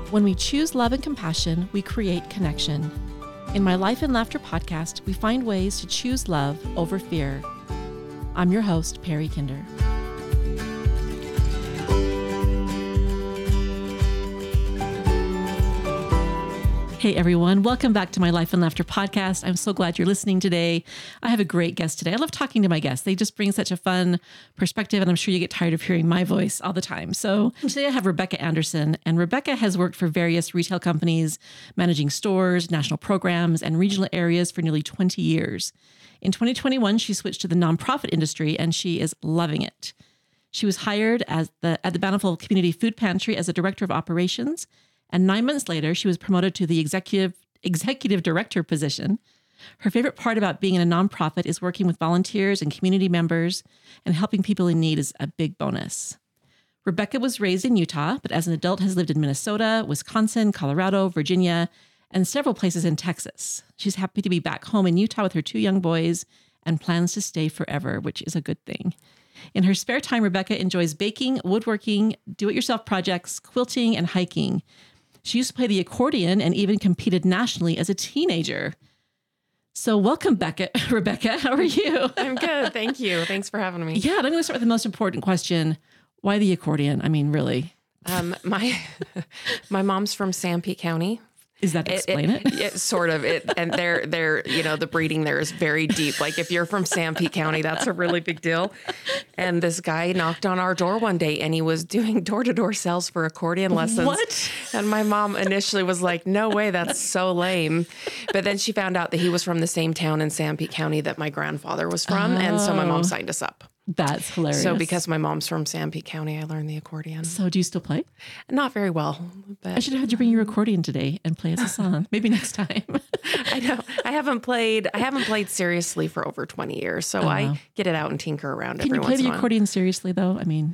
When we choose love and compassion, we create connection. In my Life and Laughter podcast, we find ways to choose love over fear. I'm your host, Perry Kinder. Hey everyone, welcome back to my Life and Laughter podcast. I'm so glad you're listening today. I have a great guest today. I love talking to my guests. They just bring such a fun perspective, and I'm sure you get tired of hearing my voice all the time. So today I have Rebecca Anderson, and Rebecca has worked for various retail companies, managing stores, national programs, and regional areas for nearly 20 years. In 2021, she switched to the nonprofit industry, and she is loving it. She was hired at the Bountiful Community Food Pantry as a director of operations. And 9 months later, she was promoted to the executive director position. Her favorite part about being in a nonprofit is working with volunteers and community members, and helping people in need is a big bonus. Rebecca was raised in Utah, but as an adult has lived in Minnesota, Wisconsin, Colorado, Virginia, and several places in Texas. She's happy to be back home in Utah with her 2 young boys and plans to stay forever, which is a good thing. In her spare time, Rebecca enjoys baking, woodworking, do-it-yourself projects, quilting, and hiking. She used to play the accordion and even competed nationally as a teenager. So welcome, Rebecca. How are you? I'm good. Thank you. Thanks for having me. Yeah, and I'm going to start with the most important question. Why the accordion? I mean, really? My mom's from Sanpete County. Is that to explain it? It sort of. And they're the breeding there is very deep. Like if you're from Sanpete County, that's a really big deal. And this guy knocked on our door one day, and he was doing door-to-door sales for accordion lessons. What? And my mom initially was like, "No way, that's so lame." But then she found out that he was from the same town in Sanpete County that my grandfather was from, and so my mom signed us up. That's hilarious. So because my mom's from Sanpete County, I learned the accordion. So do you still play? Not very well. But I should have had you bring your accordion today and play us a song. Maybe next time. I know. I haven't played seriously for over 20 years. So I get it out and tinker around Can every you once play in a the while. accordion seriously, though? I mean,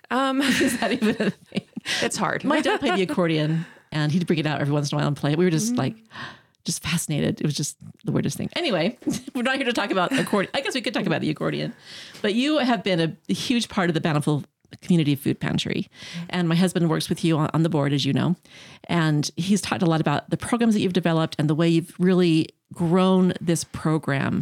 is that even a thing? It's hard. My dad played the accordion, and he'd bring it out every once in a while and play it. We were just just fascinated. It was just the weirdest thing. Anyway, we're not here to talk about accordion. I guess we could talk about the accordion, but you have been a huge part of the Bountiful Community Food Pantry. And my husband works with you on the board, as you know, and he's talked a lot about the programs that you've developed and the way you've really grown this program.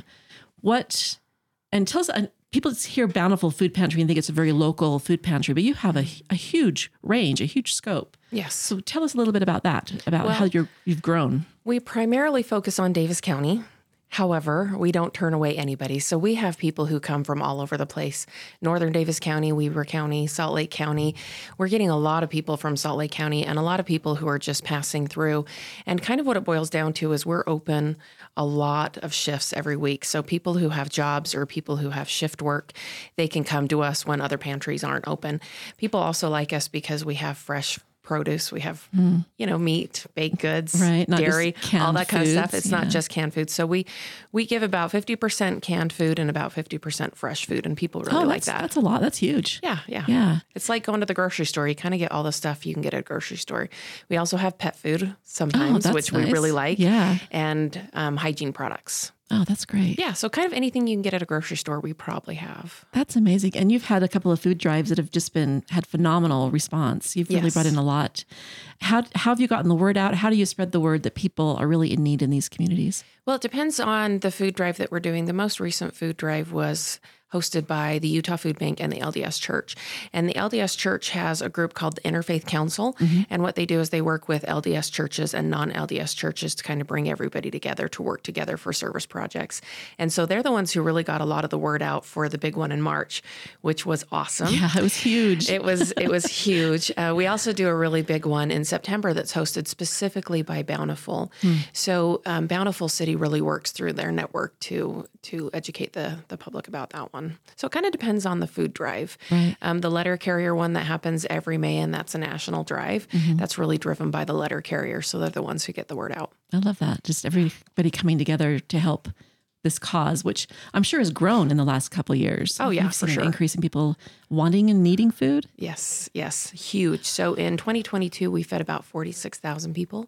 And tell us, people hear Bountiful Food Pantry and think it's a very local food pantry, but you have a huge range, a huge scope. Yes. So tell us a little bit about that, how you've grown. We primarily focus on Davis County. However, we don't turn away anybody. So we have people who come from all over the place. Northern Davis County, Weber County, Salt Lake County. We're getting a lot of people from Salt Lake County and a lot of people who are just passing through. And kind of what it boils down to is we're open a lot of shifts every week. So people who have jobs or people who have shift work, they can come to us when other pantries aren't open. People also like us because we have fresh produce. We have, meat, baked goods, right, dairy, all that kind of stuff. It's yeah. not just canned food. So we give about 50% canned food and about 50% fresh food, and people really like that. That's a lot. That's huge. Yeah. It's like going to the grocery store. You kind of get all the stuff you can get at a grocery store. We also have pet food sometimes, which nice. we really like. Yeah. And hygiene products. Oh, that's great. Yeah. So kind of anything you can get at a grocery store, we probably have. That's amazing. And you've had a couple of food drives that have just had phenomenal response. You've really brought in a lot. How have you gotten the word out? How do you spread the word that people are really in need in these communities? Well, it depends on the food drive that we're doing. The most recent food drive was hosted by the Utah Food Bank and the LDS Church. And the LDS Church has a group called the Interfaith Council. Mm-hmm. And what they do is they work with LDS churches and non-LDS churches to kind of bring everybody together to work together for service projects. And so they're the ones who really got a lot of the word out for the big one in March, which was awesome. Yeah, it was huge. It was huge. We also do a really big one in September that's hosted specifically by Bountiful. So Bountiful City really works through their network to educate the public about that one. So it kind of depends on the food drive. Right. The letter carrier one that happens every May, and that's a national drive. Mm-hmm. That's really driven by the letter carrier. So they're the ones who get the word out. I love that. Just everybody coming together to help this cause, which I'm sure has grown in the last couple of years. Oh, yeah, You've seen for sure. An increase in people wanting and needing food? Yes, huge. So in 2022, we fed about 46,000 people.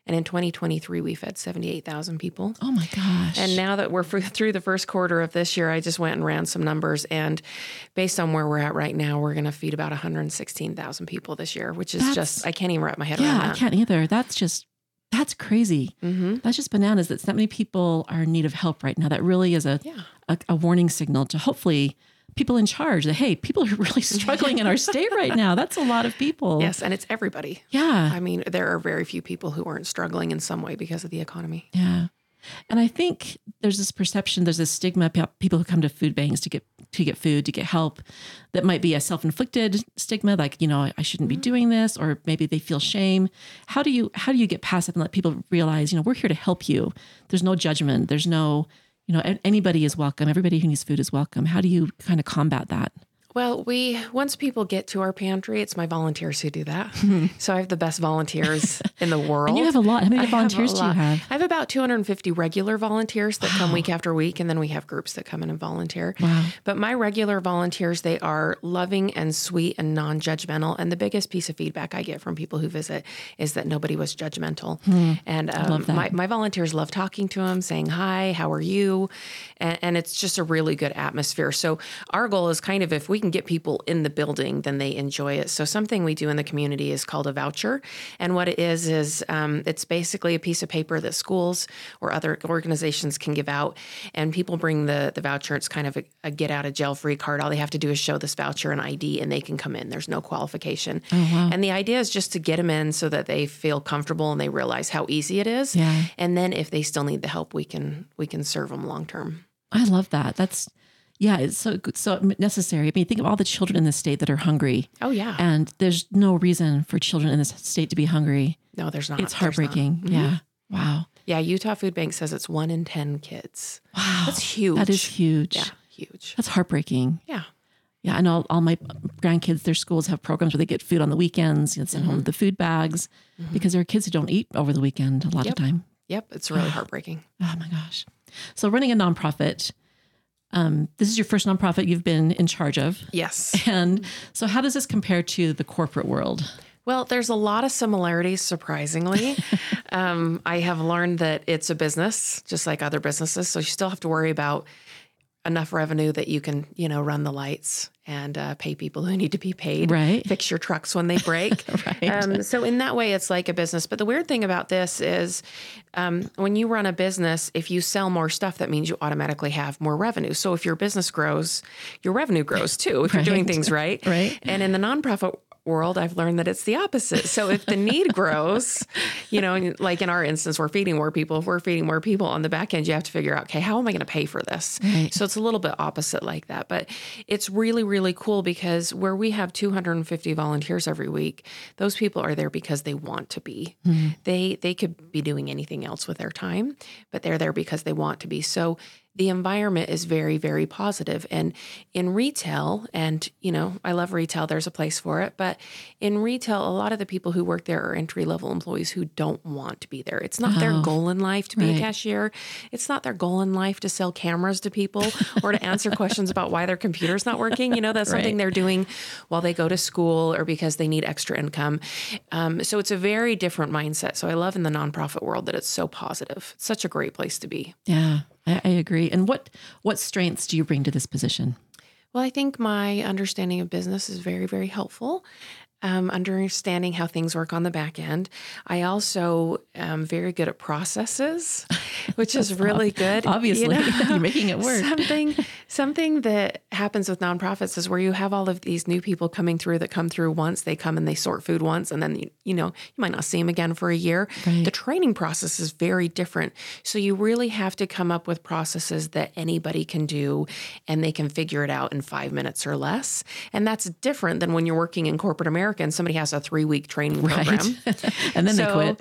And in 2023, we fed 78,000 people. Oh my gosh. And now that we're through the first quarter of this year, I just went and ran some numbers. And based on where we're at right now, we're going to feed about 116,000 people this year, which is just, I can't even wrap my head around that. Yeah, I can't either. That's crazy. Mm-hmm. That's just bananas. That many people are in need of help right now. That really is a warning signal to hopefully people in charge that, hey, people are really struggling in our state right now. That's a lot of people. Yes. And it's everybody. Yeah. I mean, there are very few people who aren't struggling in some way because of the economy. Yeah. And I think there's this perception, there's this stigma about people who come to food banks to get food, to get help, that might be a self-inflicted stigma, like, I shouldn't be doing this, or maybe they feel shame. How do you get past it and let people realize, we're here to help you. There's no judgment. There's no, anybody is welcome. Everybody who needs food is welcome. How do you kind of combat that? Well, once people get to our pantry, it's my volunteers who do that. So I have the best volunteers in the world. And you have a lot. How many volunteers do you have? I have about 250 regular volunteers that come week after week, and then we have groups that come in and volunteer. Wow. But my regular volunteers, they are loving and sweet and non-judgmental. And the biggest piece of feedback I get from people who visit is that nobody was judgmental. And my volunteers love talking to them, saying, hi, how are you? And it's just a really good atmosphere. So our goal is kind of, if we can get people in the building, then they enjoy it. So something we do in the community is called a voucher. And what it is it's basically a piece of paper that schools or other organizations can give out. And people bring the voucher. It's kind of a get out of jail free card. All they have to do is show this voucher and ID, and they can come in. There's no qualification. Oh, wow. And the idea is just to get them in so that they feel comfortable and they realize how easy it is. Yeah. And then if they still need the help, we can serve them long term. I love that. It's so necessary. I mean, think of all the children in this state that are hungry. Oh, yeah. And there's no reason for children in this state to be hungry. No, there's not. It's heartbreaking. Mm-hmm. Yeah. Wow. Yeah. Utah Food Bank says it's 1 in 10 kids. Wow. That's huge. That is huge. Yeah. Huge. That's heartbreaking. Yeah. Yeah. I know all my grandkids, their schools have programs where they get food on the weekends, send home the food bags, because there are kids who don't eat over the weekend a lot of time. Yep. It's really heartbreaking. Oh my gosh. So running a nonprofit, this is your first nonprofit you've been in charge of. Yes. And so how does this compare to the corporate world? Well, there's a lot of similarities, surprisingly. I have learned that it's a business, just like other businesses. So you still have to worry about enough revenue that you can, run the lights and pay people who need to be paid. Right. Fix your trucks when they break. Right. So in that way, it's like a business. But the weird thing about this is when you run a business, if you sell more stuff, that means you automatically have more revenue. So if your business grows, your revenue grows too, if you're doing things right. Right. And in the nonprofit world, I've learned that it's the opposite. So if the need grows, like in our instance, we're feeding more people. If we're feeding more people on the back end, you have to figure out, okay, how am I going to pay for this? Right. So it's a little bit opposite like that. But it's really, really cool because where we have 250 volunteers every week, those people are there because they want to be. They could be doing anything else with their time, but they're there because they want to be. So the environment is very, very positive. And in retail, and, I love retail, there's a place for it. But in retail, a lot of the people who work there are entry-level employees who don't want to be there. It's not their goal in life to be a cashier. It's not their goal in life to sell cameras to people or to answer questions about why their computer's not working. That's something they're doing while they go to school or because they need extra income. So it's a very different mindset. So I love in the nonprofit world that it's so positive. It's such a great place to be. Yeah, I agree. And what strengths do you bring to this position? Well, I think my understanding of business is very, very helpful. Understanding how things work on the back end. I also am very good at processes, which is really good. Obviously, you're making it work. Something that happens with nonprofits is where you have all of these new people coming through that come through once. They come and they sort food once, and then you might not see them again for a year. Right. The training process is very different. So you really have to come up with processes that anybody can do, and they can figure it out in 5 minutes or less. And that's different than when you're working in corporate America and somebody has a 3-week training program. And then they quit.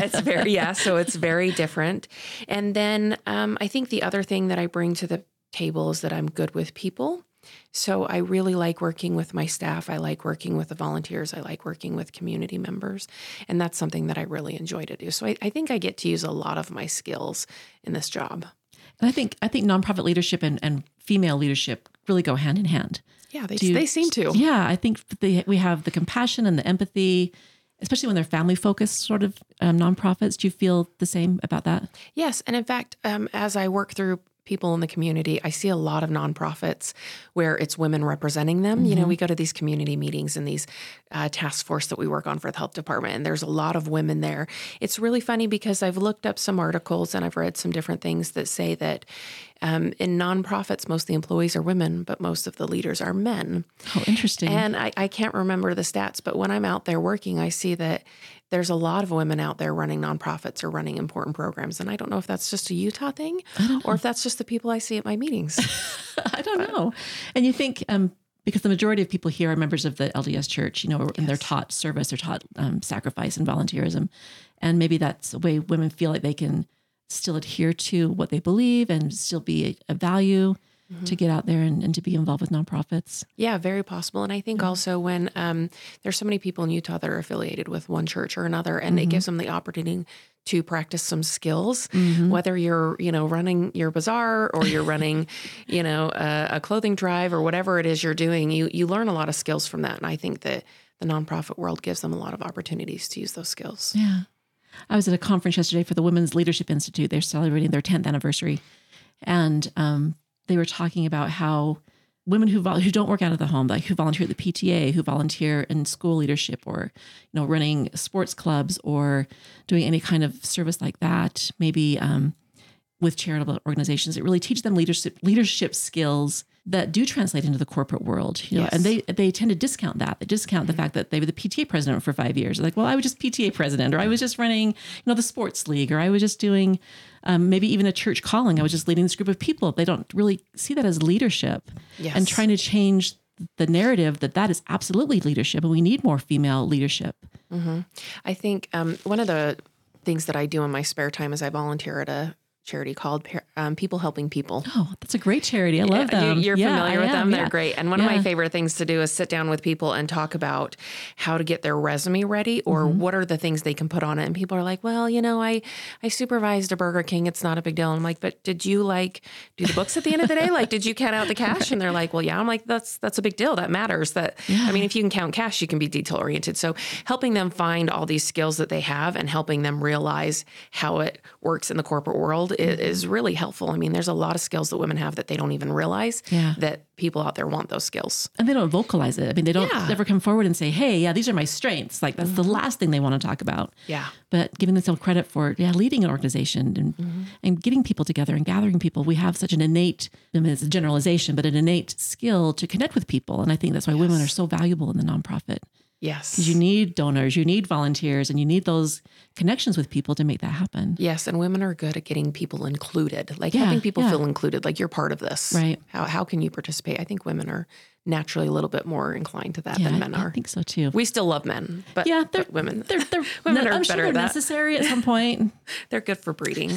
So it's very different. And then I think the other thing that I bring to the table is that I'm good with people. So I really like working with my staff. I like working with the volunteers. I like working with community members. And that's something that I really enjoy to do. So I think I get to use a lot of my skills in this job. And I think nonprofit leadership and female leadership really go hand in hand. Yeah, they seem to. Yeah, I think we have the compassion and the empathy especially when they're family focused sort of nonprofits. Do you feel the same about that? Yes. And in fact, as I work through people in the community, I see a lot of nonprofits where it's women representing them. You know, we go to these community meetings and these task force that we work on for the health department, and there's a lot of women there. It's really funny because I've looked up some articles and I've read some different things that say that in nonprofits, most of the employees are women, but most of the leaders are men. Oh, interesting. And I can't remember the stats, but when I'm out there working, I see that there's a lot of women out there running nonprofits or running important programs. And I don't know if that's just a Utah thing or if that's just the people I see at my meetings. I don't know. And you think, because the majority of people here are members of the LDS Church, you know, and they're taught service, they're taught sacrifice and volunteerism. And maybe that's a way women feel like they can still adhere to what they believe and still be a value to get out there and to be involved with nonprofits. Yeah, very possible. And I think also when there's so many people in Utah that are affiliated with one church or another, and it gives them the opportunity to practice some skills, whether you're, you know, running your bazaar or you're running, you know, a clothing drive or whatever it is you're doing, you learn a lot of skills from that. And I think that the nonprofit world gives them a lot of opportunities to use those skills. Yeah. I was at a conference yesterday for the Women's Leadership Institute. They're celebrating their 10th anniversary. And they were talking about how women who don't work out of the home, like who volunteer at the PTA, who volunteer in school leadership or, you know, running sports clubs or doing any kind of service like that, maybe with charitable organizations, it really teaches them leadership skills that do translate into the corporate world, you know, and they tend to discount that. They discount the fact that they were the PTA president for 5 years. They're like, well, I was just PTA president, or I was just running, you know, the sports league, or I was just doing maybe even a church calling. I was just leading this group of people. They don't really see that as leadership and trying to change the narrative that is absolutely leadership and we need more female leadership. I think one of the things that I do in my spare time is I volunteer at a charity called People Helping People. Oh, that's a great charity. I love them. You're familiar with them? Yeah. They're great. And one of my favorite things to do is sit down with people and talk about how to get their resume ready or what are the things they can put on it. And people are like, well, you know, I supervised a Burger King. It's not a big deal. And I'm like, but did you like do the books at the end of the day? Like, did you count out the cash? And they're like, well, yeah. I'm like, that's a big deal. That matters. I mean, if you can count cash, you can be detail oriented. So helping them find all these skills that they have and helping them realize how it works in the corporate world is really helpful. I mean, there's a lot of skills that women have that they don't even realize that people out there want those skills. And they don't vocalize it. I mean, they don't ever come forward and say, hey, yeah, these are my strengths. Like that's the last thing they want to talk about. Yeah. But giving themselves credit for leading an organization and getting people together and gathering people. We have such an innate, I mean, it's a generalization, but an innate skill to connect with people. And I think that's why women are so valuable in the nonprofit. Yes. Because you need donors, you need volunteers, and you need those connections with people to make that happen. Yes. And women are good at getting people included, like helping people feel included, like you're part of this. Right. How can you participate? I think women are naturally a little bit more inclined to that than men are. I think so too. We still love men, but women. They're women are I'm better sure they're at that. necessary at some point. They're good for breeding.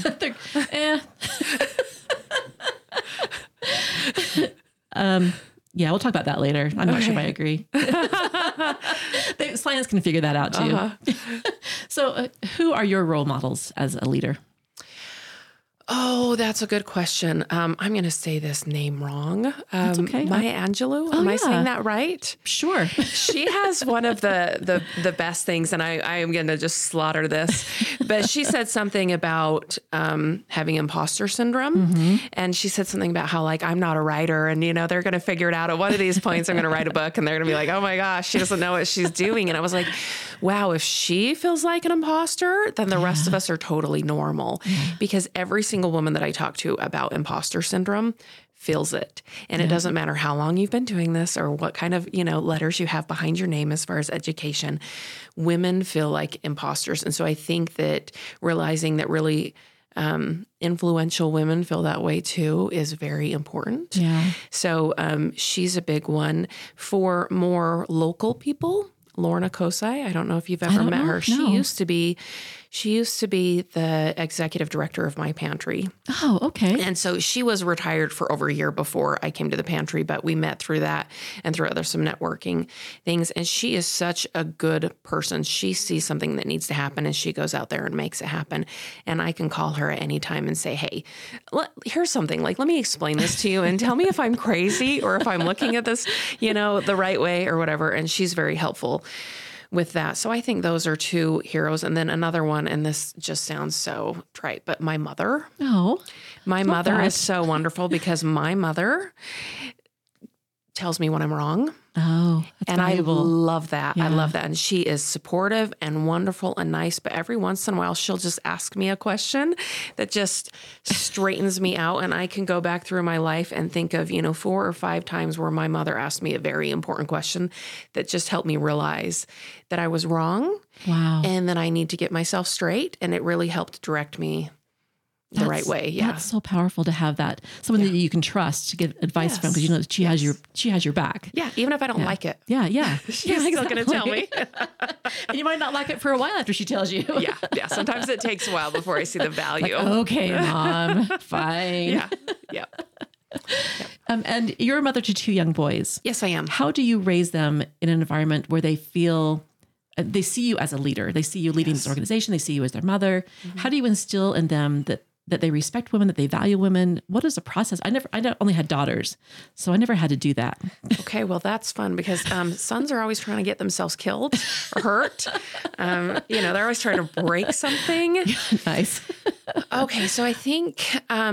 Yeah, we'll talk about that later. I'm not sure if I agree. Science can figure that out too. So who are your role models as a leader? Oh, that's a good question. I'm going to say this name wrong. That's okay. Maya Angelou. Am I saying that right? Sure. She has one of the best things, and I am going to just slaughter this, but she said something about having imposter syndrome. And she said something about how like, I'm not a writer and, you know, they're going to figure it out at one of these points. I'm going to write a book and they're going to be like, oh my gosh, she doesn't know what she's doing. And I was like, wow, if she feels like an imposter, then the rest of us are totally normal because every single woman that I talk to about imposter syndrome feels it. And it doesn't matter how long you've been doing this or what kind of, you know, letters you have behind your name as far as education. Women feel like imposters. And so I think that realizing that really influential women feel that way too is very important. Yeah. So she's a big one. For more local people, Lorna Kosai, I don't know if you've ever met her. She used to be the executive director of My Pantry. Oh, okay. And so she was retired for over a year before I came to the pantry, but we met through that and through some networking things. And she is such a good person. She sees something that needs to happen and she goes out there and makes it happen. And I can call her at any time and say, hey, here's something. Like, let me explain this to you and tell me if I'm crazy or if I'm looking at this, you know, the right way or whatever. And she's very helpful. with that. So I think those are two heroes. And then another one, and this just sounds so trite, but my mother. Oh, My love mother that. is so wonderful because my mother tells me when I'm wrong. Oh, that's And valuable. I love that. I Yeah. love that. And she is supportive and wonderful and nice. But every once in a while, she'll just ask me a question that just straightens me out. And I can go back through my life and think of, 4 or 5 times where my mother asked me a very important question that just helped me realize that I was wrong Wow. and that I need to get myself straight. And it really helped direct me the right way. Yeah. That's so powerful to have that someone that you can trust to get advice from, because you know that she has your back. Yeah. Even if I don't like it. Yeah, yeah. She's still going to tell me. And you might not like it for a while after she tells you. Yeah. Yeah. Sometimes it takes a while before I see the value. Okay, Mom, fine. Yeah. Yeah. And you're a mother to 2 young boys. Yes, I am. How do you raise them in an environment where they feel they see you as a leader? They see you leading this organization. They see you as their mother. How do you instill in them that they respect women, that they value women? What is the process? I only had daughters, so I never had to do that. Okay, well, that's fun because sons are always trying to get themselves killed or hurt. They're always trying to break something. Nice. Okay, so I think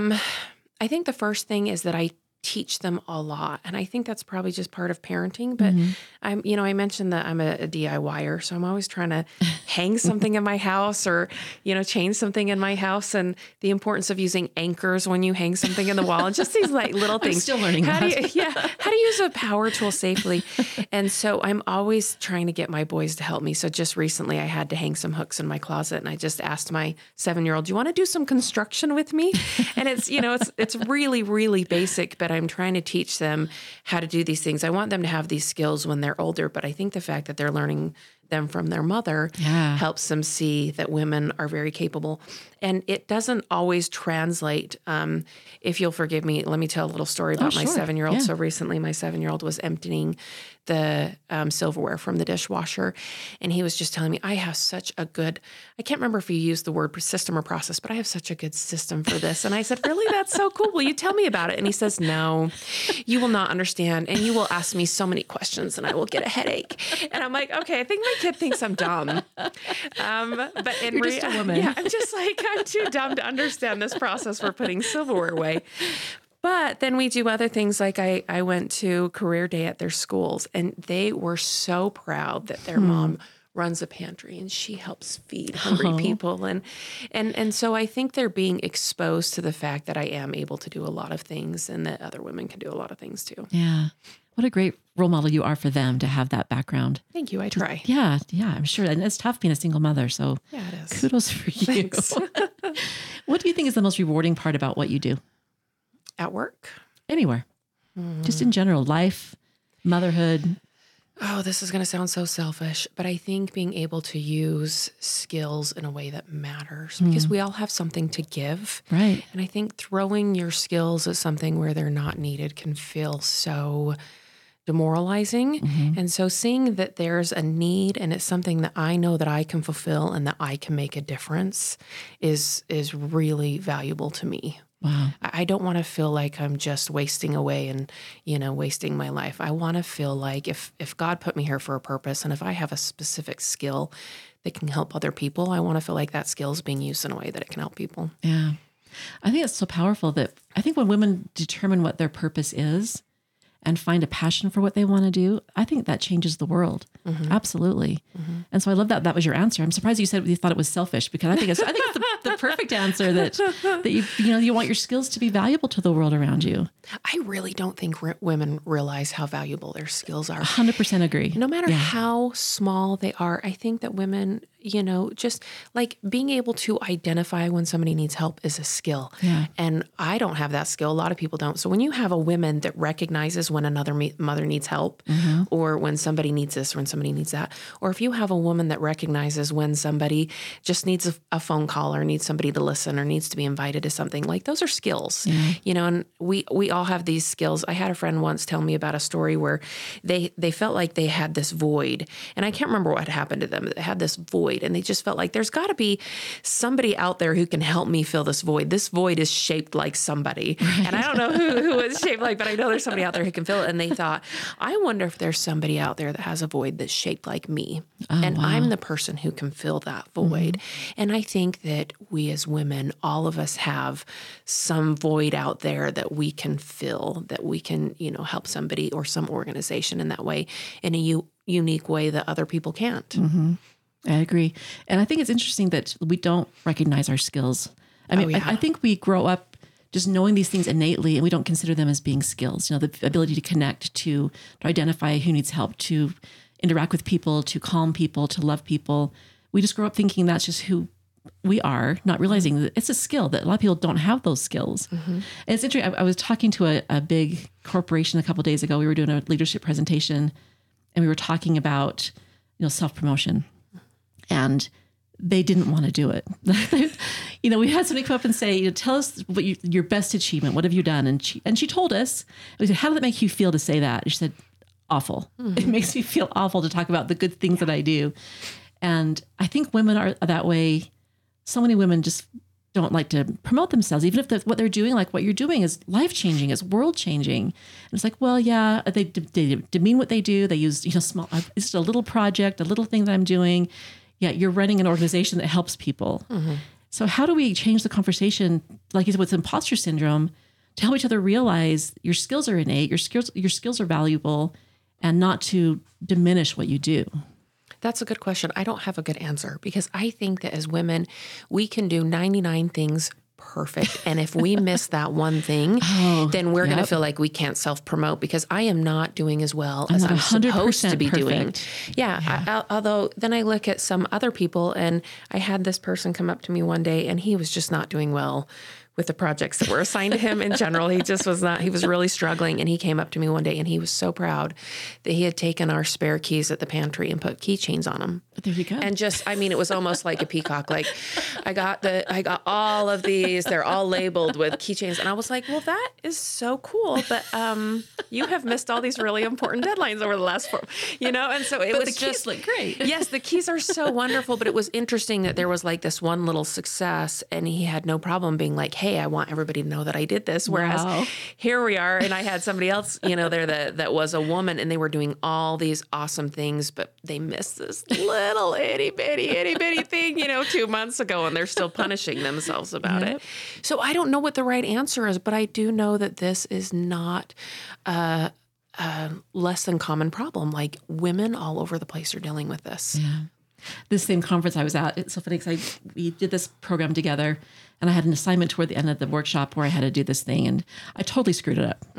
the first thing is that I teach them a lot. And I think that's probably just part of parenting. But I mentioned that I'm a DIYer. So I'm always trying to hang something in my house or, change something in my house, and the importance of using anchors when you hang something in the wall, and just these like little things. I'm still learning how that. how to use a power tool safely. And so I'm always trying to get my boys to help me. So just recently I had to hang some hooks in my closet, and I just asked my 7-year-old, do you want to do some construction with me? And it's, it's really, really basic, but I'm trying to teach them how to do these things. I want them to have these skills when they're older, but I think the fact that they're learning them from their mother helps them see that women are very capable. And it doesn't always translate. If you'll forgive me, let me tell a little story about my 7-year-old. Yeah. So recently my 7-year-old was emptying the silverware from the dishwasher, and he was just telling me, I have such a good, I can't remember if you used the word system or process, but I have such a good system for this. And I said, really? That's so cool. Will you tell me about it? And he says, no, you will not understand. And you will ask me so many questions and I will get a headache. And I'm like, okay, I think my kid thinks I'm dumb. But in You're just a woman. yeah, I'm just like, I'm too dumb to understand this process for putting silverware away. But then we do other things. Like I went to career day at their schools, and they were so proud that their mom runs a pantry and she helps feed hungry people. And so I think they're being exposed to the fact that I am able to do a lot of things and that other women can do a lot of things too. Yeah. What a great role model you are for them to have that background. Thank you. I try. Yeah, I'm sure. And it's tough being a single mother. So Yeah, it is. kudos for you. Thanks. What do you think is the most rewarding part about what you do? At work? Anywhere. Just in general, life, motherhood. Oh, this is going to sound so selfish, but I think being able to use skills in a way that matters, because we all have something to give. Right. And I think throwing your skills at something where they're not needed can feel so demoralizing. And so seeing that there's a need and it's something that I know that I can fulfill and that I can make a difference is really valuable to me. Wow. I don't want to feel like I'm just wasting away and, wasting my life. I want to feel like if God put me here for a purpose, and if I have a specific skill that can help other people, I want to feel like that skill is being used in a way that it can help people. Yeah. I think it's so powerful that I think when women determine what their purpose is and find a passion for what they want to do, I think that changes the world. Absolutely. And so I love that was your answer. I'm surprised you said you thought it was selfish, because I think it's the perfect answer that you want your skills to be valuable to the world around you. I really don't think women realize how valuable their skills are. 100% agree. No matter how small they are, I think that women, just like being able to identify when somebody needs help is a skill. Yeah. And I don't have that skill. A lot of people don't. So when you have a woman that recognizes when another mother needs help, or when somebody needs this or when somebody needs that, or if you have a woman that recognizes when somebody just needs a phone call or needs somebody to listen or needs to be invited to something, like those are skills, and we all have these skills. I had a friend once tell me about a story where they felt like they had this void, and I can't remember what happened to them. They had this void void. And they just felt like there's got to be somebody out there who can help me fill this void. This void is shaped like somebody. Right. And I don't know who it's shaped like, but I know there's somebody out there who can fill it. And they thought, I wonder if there's somebody out there that has a void that's shaped like me. And wow. I'm the person who can fill that void. And I think that we as women, all of us have some void out there that we can fill, that we can, help somebody or some organization in that way, in a unique way that other people can't. I agree. And I think it's interesting that we don't recognize our skills. I mean, I think we grow up just knowing these things innately, and we don't consider them as being skills. The ability to connect, to identify who needs help, to interact with people, to calm people, to love people. We just grow up thinking that's just who we are, not realizing that it's a skill, that a lot of people don't have those skills. And it's interesting. I was talking to a big corporation a couple of days ago. We were doing a leadership presentation, and we were talking about, self-promotion, and they didn't want to do it. We had somebody come up and say, tell us what your best achievement. What have you done? And she told us. We said, how did it make you feel to say that? And she said, awful. It makes me feel awful to talk about the good things that I do. And I think women are that way. So many women just don't like to promote themselves, even if what they're doing, like what you're doing, is life-changing, is world-changing. And it's like, well, yeah, they demean what they do. They use, small, it's just a little project, a little thing that I'm doing. Yeah, you're running an organization that helps people. So how do we change the conversation, like you said, with imposter syndrome, to help each other realize your skills are innate, your skills are valuable, and not to diminish what you do? That's a good question. I don't have a good answer, because I think that as women, we can do 99 things perfect. And if we miss that one thing, then we're going to feel like we can't self-promote, because I am not doing as well as I'm supposed to be doing. Although then I look at some other people, and I had this person come up to me one day, and he was just not doing well with the projects that were assigned to him in general. He just was not, he was really struggling. And he came up to me one day, and he was so proud that he had taken our spare keys at the pantry and put keychains on them. There you go. And just, it was almost like a peacock. Like I got all of these, they're all labeled with keychains. And I was like, well, that is so cool. But you have missed all these really important deadlines over the last 4, and so it was the keys look great. Yes, the keys are so wonderful. But it was interesting that there was like this one little success, and he had no problem being like, hey, I want everybody to know that I did this. Whereas here we are, and I had somebody else, there that was a woman, and they were doing all these awesome things, but they missed this little itty bitty thing, 2 months ago, and they're still punishing themselves about it. So I don't know what the right answer is, but I do know that this is not a less than common problem. Like, women all over the place are dealing with this. Yeah. This same conference I was at, it's so funny because we did this program together, and I had an assignment toward the end of the workshop where I had to do this thing, and I totally screwed it up.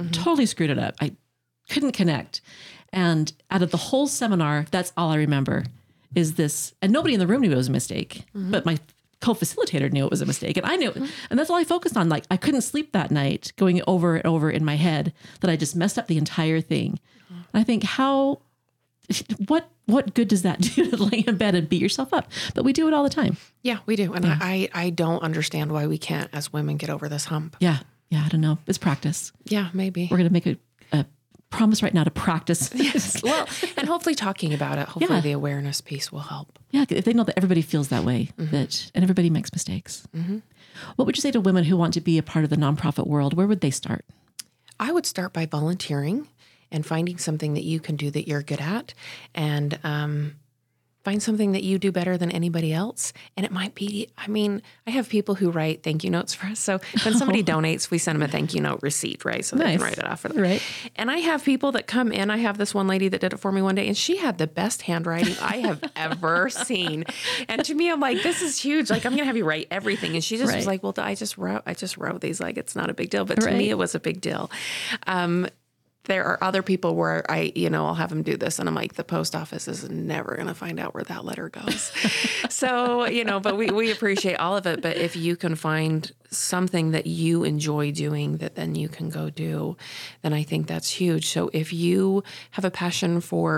I couldn't connect. And out of the whole seminar, that's all I remember is this, and nobody in the room knew it was a mistake, but my co-facilitator knew it was a mistake. And I knew, and that's all I focused on. Like, I couldn't sleep that night, going over and over in my head that I just messed up the entire thing. And I think, what good does that do to lay in bed and beat yourself up? But we do it all the time. Yeah, we do. And I don't understand why we can't, as women, get over this hump. Yeah. I don't know. It's practice. Yeah, maybe. We're going to make a promise right now to practice. Yes. Well, and hopefully talking about it, hopefully the awareness piece will help. Yeah. If they know that everybody feels that way, and everybody makes mistakes. What would you say to women who want to be a part of the nonprofit world? Where would they start? I would start by volunteering and finding something that you can do that you're good at, and find something that you do better than anybody else. And it might be, I have people who write thank you notes for us. So when somebody donates, we send them a thank you note receipt, right? So they can write it off for them. Right. And I have people that come in. I have this one lady that did it for me one day, and she had the best handwriting I have ever seen. And to me, I'm like, this is huge. Like, I'm going to have you write everything. And she just was like, well, I just wrote these, like, it's not a big deal. But to me, it was a big deal. There are other people where I'll have them do this, and I'm like, the post office is never going to find out where that letter goes. So, but we appreciate all of it. But if you can find something that you enjoy doing that then you can go do, then I think that's huge. So if you have a passion for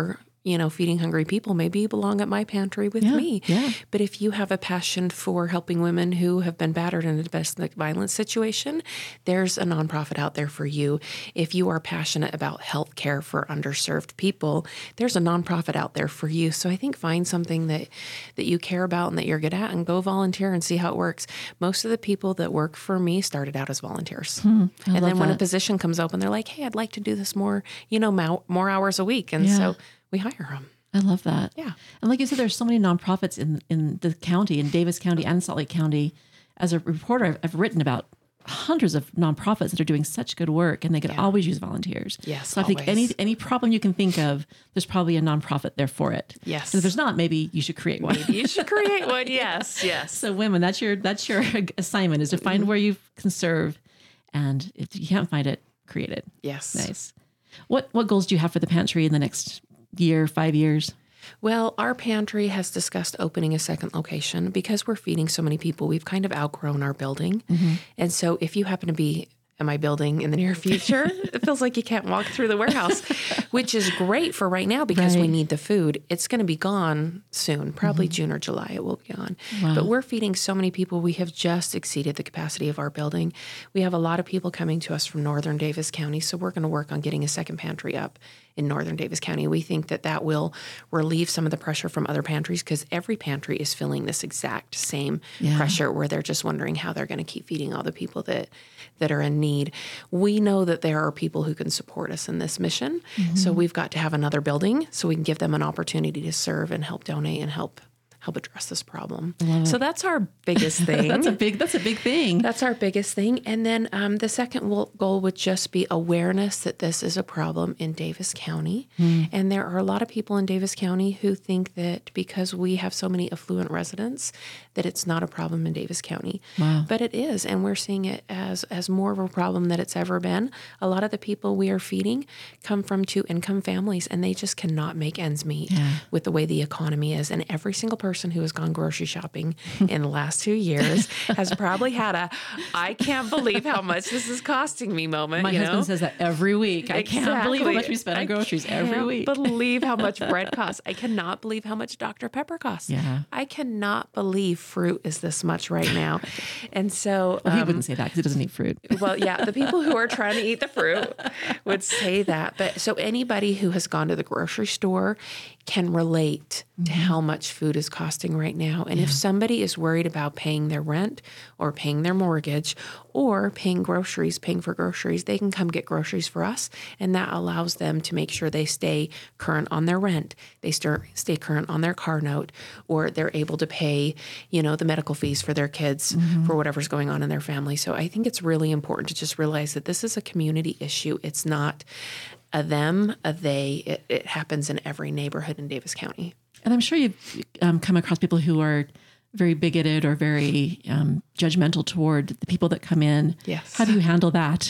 feeding hungry people, maybe you belong at my pantry with me. Yeah. But if you have a passion for helping women who have been battered in a domestic violence situation, there's a nonprofit out there for you. If you are passionate about health care for underserved people, there's a nonprofit out there for you. So I think find something that you care about and that you're good at and go volunteer and see how it works. Most of the people that work for me started out as volunteers. And then when a position comes open, they're like, hey, I'd like to do this more, more hours a week. And so we hire them. I love that. Yeah. And like you said, there's so many nonprofits in the county, in Davis County and Salt Lake County. As a reporter, I've written about hundreds of nonprofits that are doing such good work, and they could always use volunteers. Yes, so I think any problem you can think of, there's probably a nonprofit there for it. Yes. And if there's not, maybe you should create one. Maybe you should create one. Yes. Yes. So women, that's your assignment, is to find where you can serve, and if you can't find it, create it. Yes. Nice. What goals do you have for the pantry in the next year, 5 years? Well, our pantry has discussed opening a second location because we're feeding so many people. We've kind of outgrown our building. And so if you happen to be in my building in the near future, it feels like you can't walk through the warehouse, which is great for right now because we need the food. It's going to be gone soon, probably June or July it will be gone. Wow. But we're feeding so many people. We have just exceeded the capacity of our building. We have a lot of people coming to us from northern Davis County, so we're going to work on getting a second pantry up in northern Davis County. We think that will relieve some of the pressure from other pantries because every pantry is feeling this exact same pressure where they're just wondering how they're going to keep feeding all the people that are in need. We know that there are people who can support us in this mission. So we've got to have another building so we can give them an opportunity to serve and help donate and help address this problem. So that's our biggest thing. That's a big thing. That's our biggest thing. And then the second goal would just be awareness that this is a problem in Davis County. And there are a lot of people in Davis County who think that because we have so many affluent residents, that it's not a problem in Davis County. Wow. But it is. And we're seeing it as more of a problem than it's ever been. A lot of the people we are feeding come from two-income families, and they just cannot make ends meet with the way the economy is. And every single person who has gone grocery shopping in the last 2 years has probably had I can't believe how much this is costing me moment. My husband says that every week. I can't believe how much we spend on groceries every week. I can't believe how much bread costs. I cannot believe how much Dr. Pepper costs. Yeah. I cannot believe fruit is this much right now. And so... Well, he wouldn't say that because he doesn't eat fruit. Well, yeah, the people who are trying to eat the fruit would say that. But so anybody who has gone to the grocery store can relate to how much food is costing right now. And if somebody is worried about paying their rent or paying their mortgage or paying for groceries, they can come get groceries for us. And that allows them to make sure they stay current on their rent, they stay current on their car note, or they're able to pay, the medical fees for their kids for whatever's going on in their family. So I think it's really important to just realize that this is a community issue. It's not a them, a they. It happens in every neighborhood in Davis County. And I'm sure you've come across people who are very bigoted or very judgmental toward the people that come in. Yes. How do you handle that?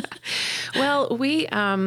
Well, we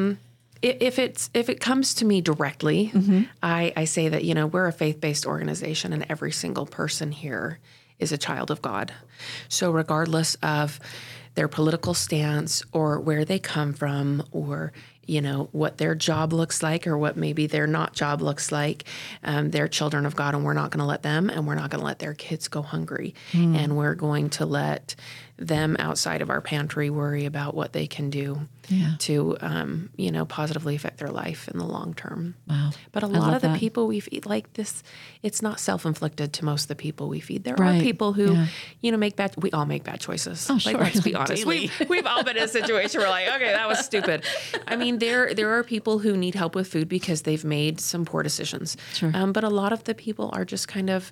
if it comes to me directly, I say that we're a faith-based organization, and every single person here is a child of God. So regardless of their political stance or where they come from or what their job looks like or what maybe their not job looks like. They're children of God, and we're not going to let them, and we're not going to let their kids go hungry. And we're going to let them outside of our pantry worry about what they can do to, positively affect their life in the long term. Wow. But a lot of the people we feed like this, it's not self-inflicted to most of the people we feed. There are people who, we all make bad choices. Oh, sure. Let's be honest. We've all been in a situation where okay, that was stupid. I mean, there are people who need help with food because they've made some poor decisions. Sure. But a lot of the people are just kind of,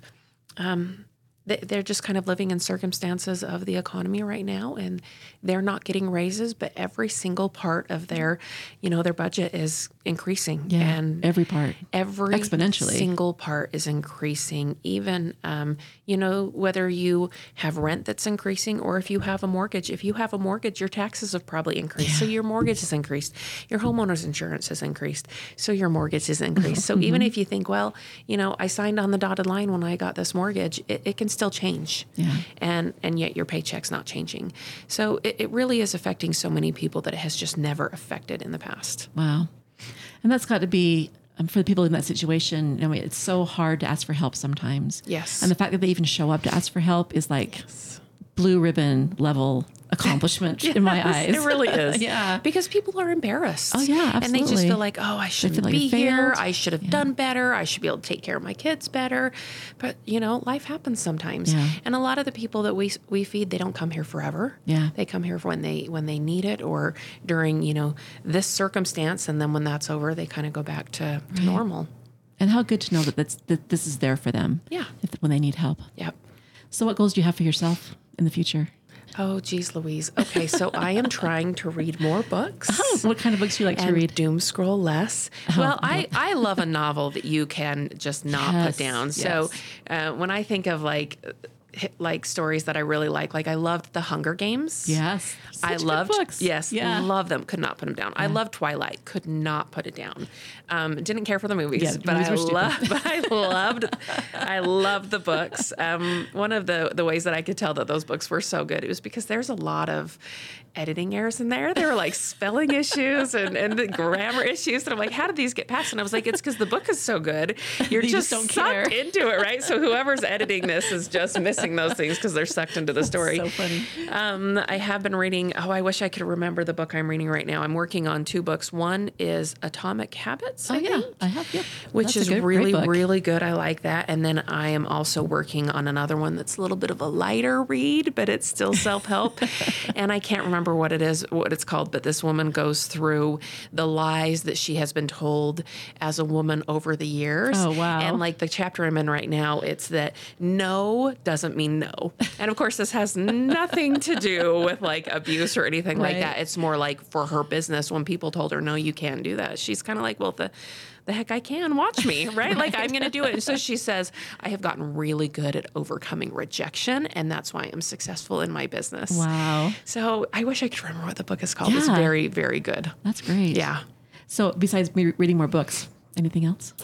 they're just kind of living in circumstances of the economy right now, and they're not getting raises, but every single part of their budget is increasing. Yeah, and every part. Every exponentially. Single part is increasing. Even, whether you have rent that's increasing or if you have a mortgage. If you have a mortgage, your taxes have probably increased. So your mortgage has increased. Your homeowner's insurance has increased. So your mortgage has increased. So even if you think, well, I signed on the dotted line when I got this mortgage, it can still change. Yeah. And yet your paycheck's not changing. So it really is affecting so many people that it has just never affected in the past. Wow. And that's got to be for the people in that situation, I mean, it's so hard to ask for help sometimes. Yes. And the fact that they even show up to ask for help is like blue ribbon level accomplishment in my eyes. It really is. Yeah. Because people are embarrassed. Oh, yeah, absolutely. And they just feel like, oh, I shouldn't like be they here. failed. I should have done better. I should be able to take care of my kids better. But, life happens sometimes. Yeah. And a lot of the people that we feed, they don't come here forever. Yeah. They come here for when they need it, or during, this circumstance. And then when that's over, they kind of go back to normal. And how good to know that this is there for them. Yeah. When they need help. Yep. So what goals do you have for yourself in the future? Oh, geez, Louise. Okay, so I am trying to read more books. Oh, what kind of books do you like to read? Doom scroll less. Well, I love a novel that you can just not put down. So when I think of like stories that I really like I loved The Hunger Games. Yes. I loved books. Yes. Yeah. Love them. Could not put them down. I loved Twilight. Could not put it down. Didn't care for the movies, Yeah, but stupid. I loved the books. One of the ways that I could tell that those books were so good, it was because there's a lot of editing errors in there. There were like spelling issues and the grammar issues. And I'm like, how did these get passed? And I was like, it's because the book is so good. You're just don't sucked care. into it, right? So whoever's editing this is just missing those things because they're sucked into the story. So funny. I have been reading, I wish I could remember the book I'm reading right now. I'm working on 2 books. One is Atomic Habits, I think, I have, yeah. which That's is a great really, book. really good. I like that. And then I am also working on another one that's a little bit of a lighter read, but it's still self-help. And I can't remember what it's called, but this woman goes through the lies that she has been told as a woman over the years. Oh, wow. And like the chapter I'm in right now, it's that no doesn't mean no. And of course, this has nothing to do with like abuse or anything like Right. that. It's more like for her business, when people told her, no, you can't do that, she's kind of like, well, the heck I can, watch me, right? Like I'm going to do it. And so she says, I have gotten really good at overcoming rejection, and that's why I'm successful in my business. Wow. So I wish I could remember what the book is called. It's Yeah. very, very good. That's great. Yeah. So besides me reading more books, anything else?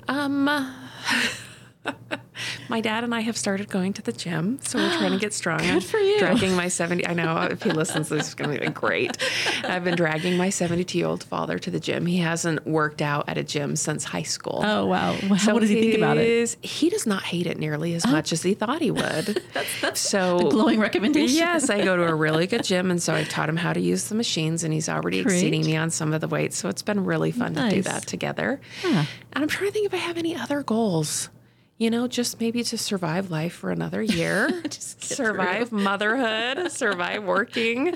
My dad and I have started going to the gym, so we're trying to get strong. Good for you. Dragging my 70, I know if he listens, this is going to be great. I've been dragging my 72-year-old father to the gym. He hasn't worked out at a gym since high school. Oh, wow. What does he think about it? He does not hate it nearly as much as he thought he would. That's so a glowing recommendation. Yes, I go to a really good gym, and so I taught him how to use the machines, and he's already Great. exceeding me on some of the weights. So it's been really fun to do Nice. that together. Yeah. And I'm trying to think if I have any other goals. Just maybe to survive life for another year, survive motherhood, survive working,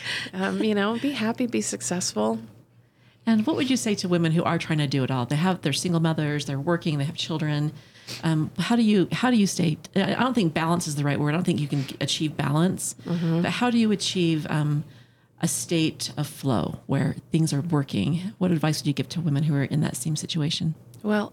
be happy, be successful. And what would you say to women who are trying to do it all? They're single mothers, they're working, they have children. How do you stay? I don't think balance is the right word. I don't think you can achieve balance. Mm-hmm. But how do you achieve a state of flow where things are working? What advice would you give to women who are in that same situation? Well,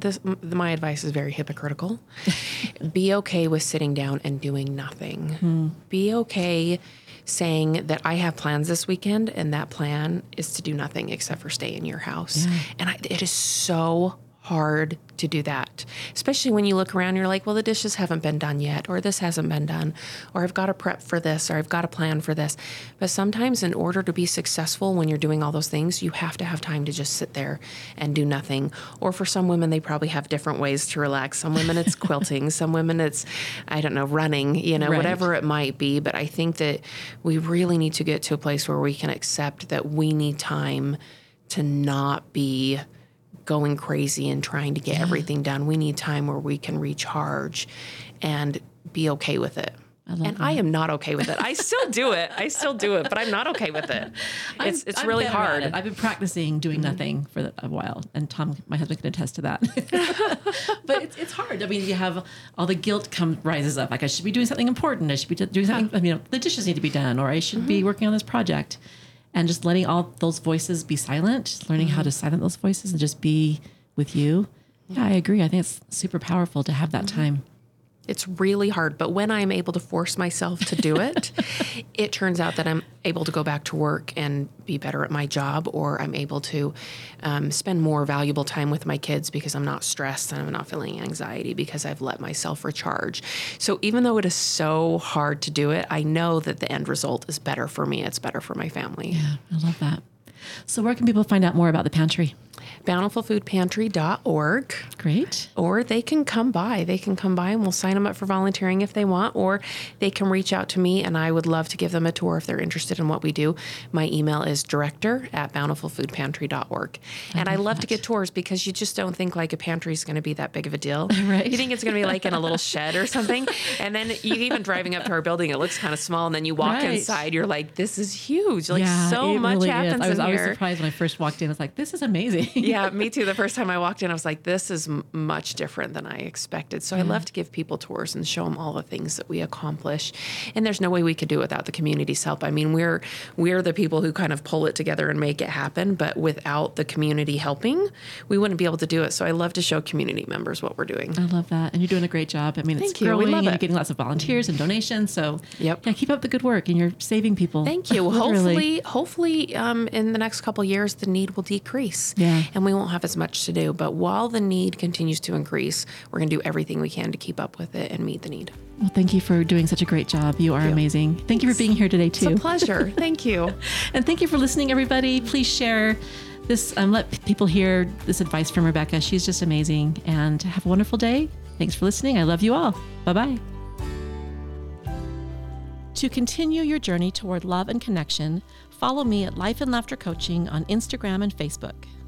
my advice is very hypocritical. Be okay with sitting down and doing nothing. Be okay saying that I have plans this weekend, and that plan is to do nothing except for stay in your house. Yeah. And it is so hard to do that, especially when you look around, you're like, well, the dishes haven't been done yet, or this hasn't been done, or I've got to prep for this, or I've got to plan for this. But sometimes in order to be successful when you're doing all those things, you have to have time to just sit there and do nothing. Or for some women, they probably have different ways to relax. Some women it's quilting, some women it's, I don't know, running, Right. whatever it might be. But I think that we really need to get to a place where we can accept that we need time to not be going crazy and trying to get everything done. We need time where we can recharge and be okay with it. I am not okay with it. I still do it. But I'm not okay with it. It's I'm really better at hard. it. I've been practicing doing nothing for a while, and Tom, my husband, can attest to that. But it's hard. I mean, you have all the guilt rises up. Like I should be doing something important. I should be doing something. The dishes need to be done, or I should be working on this project. And just letting all those voices be silent, learning how to silence those voices and just be with you. Yeah, I agree. I think it's super powerful to have that time. It's really hard, but when I'm able to force myself to do it, it turns out that I'm able to go back to work and be better at my job, or I'm able to spend more valuable time with my kids because I'm not stressed and I'm not feeling anxiety because I've let myself recharge. So even though it is so hard to do it, I know that the end result is better for me. It's better for my family. Yeah, I love that. So where can people find out more about the pantry? bountifulfoodpantry.org. Great. Or they can come by. They can come by and we'll sign them up for volunteering if they want, or they can reach out to me and I would love to give them a tour if they're interested in what we do. My email is director@bountifulfoodpantry.org. And I love to get tours because you just don't think like a pantry is going to be that big of a deal. Right. You think it's going to be like in a little shed or something. And then you even driving up to our building, it looks kind of small. And then you walk inside, you're like, this is huge. Like so much really happens in here. I was surprised when I first walked in. I was like, this is amazing. Yeah, me too. The first time I walked in, I was like, this is much different than I expected. So I love to give people tours and show them all the things that we accomplish. And there's no way we could do it without the community's help. I mean, we're the people who kind of pull it together and make it happen. But without the community helping, we wouldn't be able to do it. So I love to show community members what we're doing. I love that. And you're doing a great job. I mean, it's growing and you're getting lots of volunteers and donations. So yeah, keep up the good work and you're saving people. Thank you. Hopefully, in the next couple of years, the need will decrease. Yeah. And we won't have as much to do. But while the need continues to increase, we're going to do everything we can to keep up with it and meet the need. Well, thank you for doing such a great job. You are amazing. Thank you for being here today, too. It's a pleasure. Thank you. And thank you for listening, everybody. Please share this, let people hear this advice from Rebecca. She's just amazing. And have a wonderful day. Thanks for listening. I love you all. Bye-bye. To continue your journey toward love and connection, follow me at Life and Laughter Coaching on Instagram and Facebook.